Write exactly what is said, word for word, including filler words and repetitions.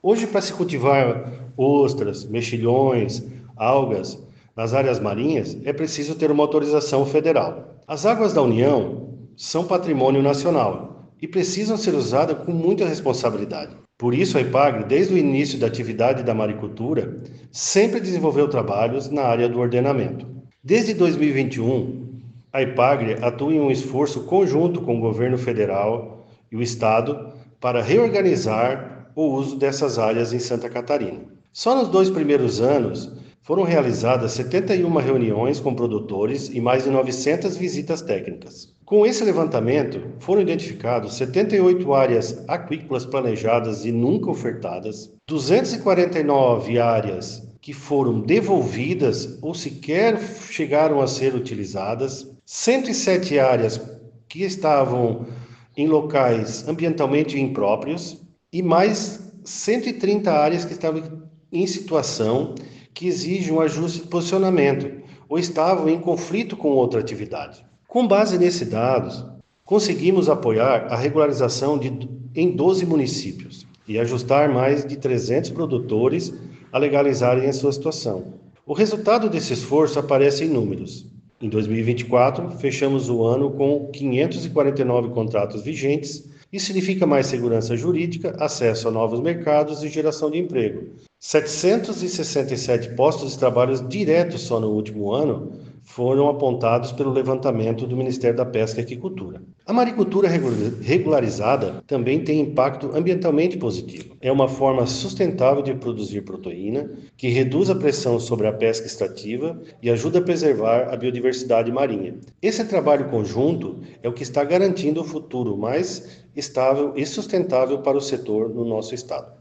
Hoje, para se cultivar ostras, mexilhões, algas nas áreas marinhas, é preciso ter uma autorização federal. As águas da União são patrimônio nacional e precisam ser usadas com muita responsabilidade. Por isso, a IPAGRE, desde o início da atividade da maricultura, sempre desenvolveu trabalhos na área do ordenamento. Desde dois mil e vinte e um, a IPAGRE atua em um esforço conjunto com o governo federal e o estado para reorganizar o uso dessas áreas em Santa Catarina. Só nos dois primeiros anos foram realizadas setenta e uma reuniões com produtores e mais de novecentas visitas técnicas. Com esse levantamento, foram identificados setenta e oito áreas aquícolas planejadas e nunca ofertadas, duzentas e quarenta e nove áreas que foram devolvidas ou sequer chegaram a ser utilizadas, cento e sete áreas que estavam em locais ambientalmente impróprios e mais cento e trinta áreas que estavam em situação que exige um ajuste de posicionamento ou estavam em conflito com outra atividade. Com base nesses dados, conseguimos apoiar a regularização de, em doze municípios e ajustar mais de trezentos produtores a legalizarem a sua situação. O resultado desse esforço aparece em números. Em dois mil e vinte e quatro, fechamos o ano com quinhentos e quarenta e nove contratos vigentes. Isso significa mais segurança jurídica, acesso a novos mercados e geração de emprego. setecentos e sessenta e sete postos de trabalho diretos só no último ano foram apontados pelo levantamento do Ministério da Pesca e Aquicultura. A maricultura regularizada também tem impacto ambientalmente positivo. É uma forma sustentável de produzir proteína, que reduz a pressão sobre a pesca extrativa e ajuda a preservar a biodiversidade marinha. Esse trabalho conjunto é o que está garantindo um futuro mais estável e sustentável para o setor no nosso estado.